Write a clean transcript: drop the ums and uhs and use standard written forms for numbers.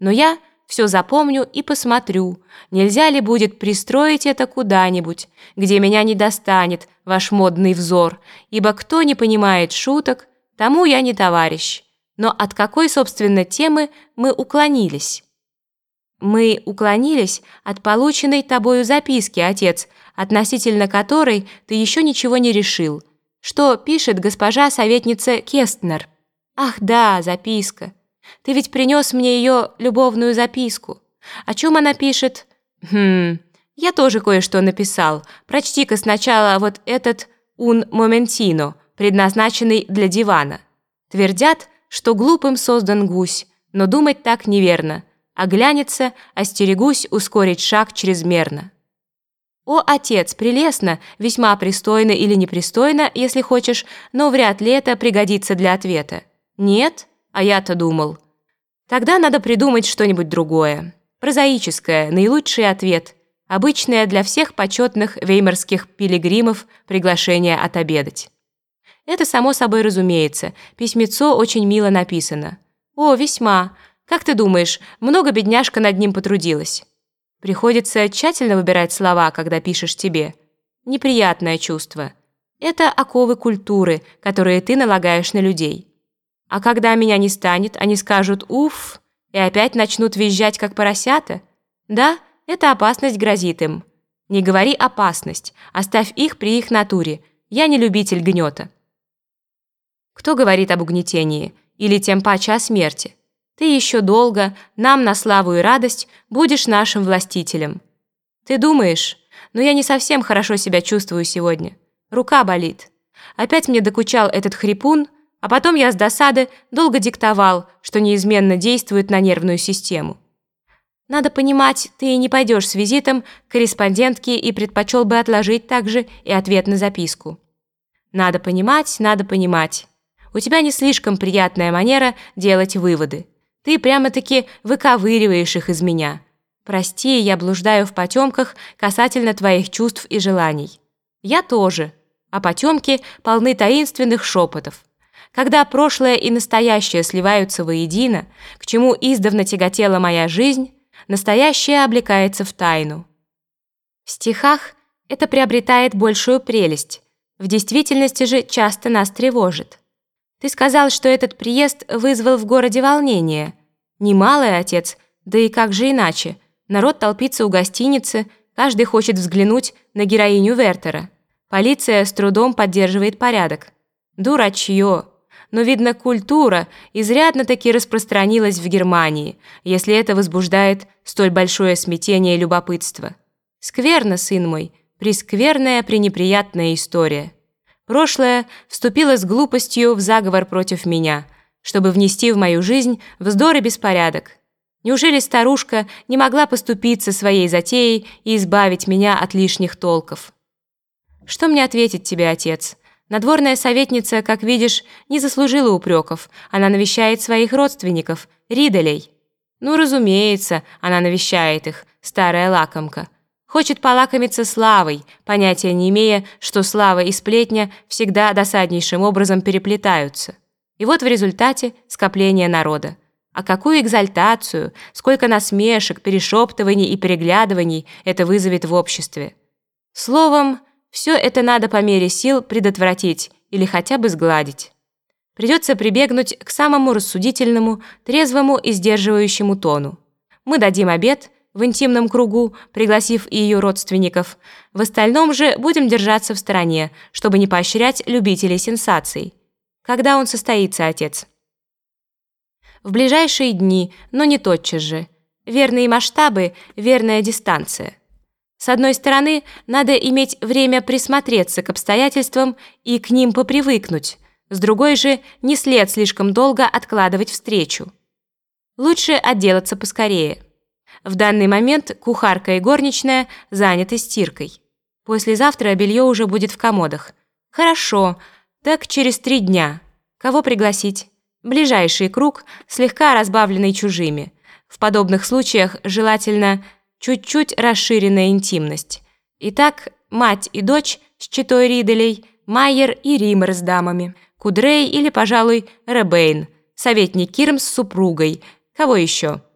Но я все запомню и посмотрю, нельзя ли будет пристроить это куда-нибудь, где меня не достанет ваш модный взор, ибо кто не понимает шуток, тому я не товарищ. Но от какой, собственно, темы мы уклонились? Мы уклонились от полученной тобою записки, отец, относительно которой ты еще ничего не решил. Что пишет госпожа советница Кестнер? Ах да, записка. Ты ведь принес мне ее любовную записку. О чем она пишет? Я тоже кое-что написал. Прочти-ка сначала вот этот «un momentino», предназначенный для дивана. Твердят, что глупым создан гусь, но думать так неверно. Оглянется, остерегусь ускорить шаг чрезмерно. О, отец, прелестно, весьма пристойно или непристойно, если хочешь, но вряд ли это пригодится для ответа. Нет? А я-то думал. Тогда надо придумать что-нибудь другое. Прозаическое, наилучший ответ. Обычное для всех почетных веймарских пилигримов приглашение отобедать. Это само собой разумеется. Письмецо очень мило написано. О, весьма. Как ты думаешь, много бедняжка над ним потрудилась? Приходится тщательно выбирать слова, когда пишешь тебе. Неприятное чувство. Это оковы культуры, которые ты налагаешь на людей. А когда меня не станет, они скажут «уф» и опять начнут визжать, как поросята. Да, эта опасность грозит им. Не говори «опасность», оставь их при их натуре. Я не любитель гнета. Кто говорит об угнетении? Или тем паче о смерти? Ты еще долго, нам на славу и радость, будешь нашим властителем. Ты думаешь, но я не совсем хорошо себя чувствую сегодня. Рука болит. Опять мне докучал этот хрипун, а потом я с досады долго диктовал, что неизменно действует на нервную систему. Надо понимать, ты не пойдешь с визитом к корреспондентке и предпочел бы отложить также и ответ на записку. Надо понимать, надо понимать. У тебя не слишком приятная манера делать выводы. Ты прямо-таки выковыриваешь их из меня. Прости, я блуждаю в потемках касательно твоих чувств и желаний. Я тоже. А потемки полны таинственных шепотов. Когда прошлое и настоящее сливаются воедино, к чему издавна тяготела моя жизнь, настоящее облекается в тайну. В стихах это приобретает большую прелесть, в действительности же часто нас тревожит. Ты сказал, что этот приезд вызвал в городе волнение. Немалое, отец, да и как же иначе? Народ толпится у гостиницы, каждый хочет взглянуть на героиню Вертера. Полиция с трудом поддерживает порядок. Дурачье! Но, видно, культура изрядно-таки распространилась в Германии, если это возбуждает столь большое смятение и любопытство. Скверно, сын мой, прескверная, пренеприятная история. Прошлое вступило с глупостью в заговор против меня, чтобы внести в мою жизнь вздор и беспорядок. Неужели старушка не могла поступиться своей затеей и избавить меня от лишних толков? Что мне ответить тебе, отец? Надворная советница, как видишь, не заслужила упреков. Она навещает своих родственников, Риделей. Ну, разумеется, она навещает их, старая лакомка. Хочет полакомиться славой, понятия не имея, что слава и сплетня всегда досаднейшим образом переплетаются. И вот в результате скопление народа. А какую экзальтацию, сколько насмешек, перешептываний и переглядываний это вызовет в обществе. Словом, все это надо по мере сил предотвратить или хотя бы сгладить. Придется прибегнуть к самому рассудительному, трезвому и сдерживающему тону. Мы дадим обед в интимном кругу, пригласив и ее родственников. В остальном же будем держаться в стороне, чтобы не поощрять любителей сенсаций. Когда он состоится, отец? В ближайшие дни, но не тотчас же. Верные масштабы, верная дистанция. С одной стороны, надо иметь время присмотреться к обстоятельствам и к ним попривыкнуть. С другой же, не след слишком долго откладывать встречу. Лучше отделаться поскорее. В данный момент кухарка и горничная заняты стиркой. Послезавтра белье уже будет в комодах. Хорошо, так через 3 дня. Кого пригласить? Ближайший круг, слегка разбавленный чужими. В подобных случаях желательно чуть-чуть расширенная интимность. Итак, мать и дочь с четой Риделей, Майер и Ример с дамами, Кудрей или, пожалуй, Ребейн, советник Кирм с супругой. Кого еще?